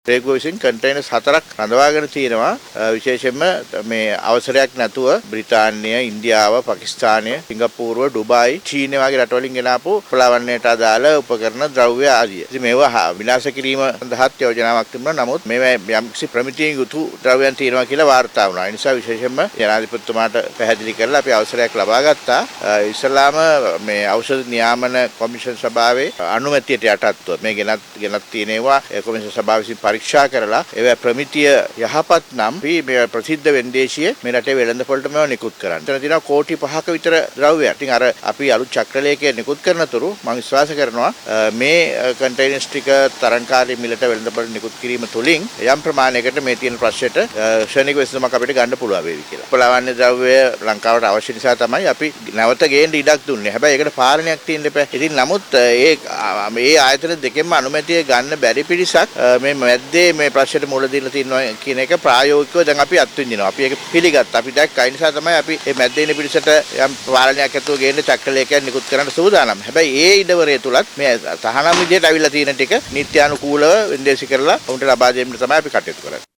රේගුව විසින් කන්ටේනර්ස් 4ක් රඳවාගෙන තියෙනවා විශේෂයෙන්ම මේ අවසරයක් නැතුව බ්‍රිතාන්‍ය, ඉන්දියාව, පාකිස්තානය, සිංගප්පූරුව, ඩුබායි, චීනය වගේ රටවලින් ගෙන ආපු ප්ලාවන්නයට අදාළ උපකරණ ද්‍රව්‍ය ආදිය. ඉතින් මේවා විනාශ කිරීම සඳහාත් යෝජනාවක් තිබුණා. නමුත් මේවා යම්කිසි ප්‍රමිතියෙන් යුතු ද්‍රව්‍යයන් තියෙනවා කියලා වාර්තා වුණා. ඒ නිසා විශේෂයෙන්ම ජනාධිපතිතුමාට පැහැදිලි කරලා අපි අවසරයක් ලබා ගත්තා. ඉස්ලාම මේ ඖෂධ නියාමන කොමිෂන් සභාවේ අනුමැතියට යටත්ව මේ ගෙනත් තියෙනවා කොමිෂන් සභාව විසින් පරීක්ෂා කරලා ඒවා ප්‍රමිතිය යහපත් නම් අපි මේ ප්‍රසිද්ධ වෙන්දේශීය මේ රටේ වෙළඳපොළට මේවා නිකුත් කරන්න. එතන තියෙනවා කෝටි 5ක විතර ද්‍රව්‍යයක්. ඉතින් අර අපි අලුත් චක්‍රලේඛය නිකුත් කරනතුරු මම විශ්වාස කරනවා මේ කන්ටේනර්ස් ටික තරංකාරී මිලට වෙළඳපොළට නිකුත් කිරීම තුළින් යම් ප්‍රමාණයකට මේ තියෙන ප්‍රශ්නෙට ක්ෂණික විසඳුමක් අපිට ගන්න පුළුවන් වේවි කියලා. පළවන්නේ ද්‍රව්‍ය ලංකාවට අවශ්‍ය නිසා තමයි අපි නැවත ගේන්න ඉඩක් දුන්නේ. හැබැයි ඒකට පාලනයක් තියෙන්න එපා. ඉතින් නමුත් මේ ආයතන දෙකෙන්ම අනුමැතිය ගන්න බැරි පිරිසක් මේ මැද්දේ මේ ප්‍රශ්නෙට මුල දීලා තියෙනවා කියන එක ප්‍රායෝගිකව දැන් අපි අත්විඳිනවා. අපි ඒක පිළිගත්තා. අපි දැක්කා. ඒ නිසා තමයි අපි මේ මැද්දේ ඉන්න පිරිසට යම් පාලනයක් ඇතුව ගේන්න චක්‍රලේඛයක් නිකුත් කරන්න සූදානම්. හැබැයි ඒ ඉඩවරය තුලත් මේ තහනම් විදියට අවිල්ලා තියෙන ටික නිත්‍යානුකූලව වෙන්දේසි කරලා උන්ට ලබා දෙන්න තමයි අපි කටයුතු කරන්නේ.